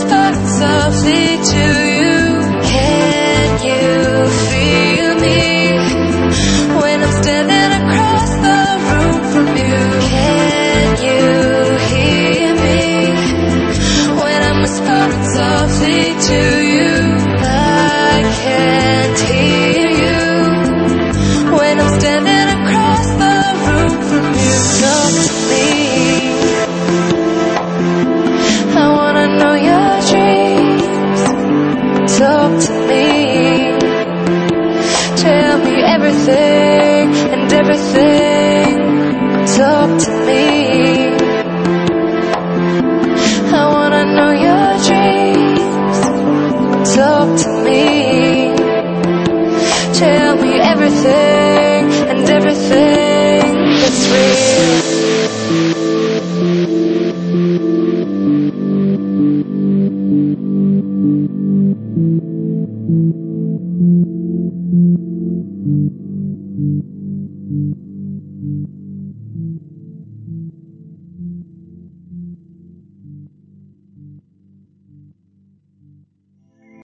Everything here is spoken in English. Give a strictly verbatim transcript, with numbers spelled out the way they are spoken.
whisper softly to you. Can you feel me when I'm standing across the room from you? Can you hear me when I'm whispering softly to you? I can't hear you when I'm standing across the room from you. Talk to me. I wanna know your dreams. Talk to me. Tell me everything and everything. Talk to me. I wanna know your dreams. Talk to me. Tell me everything.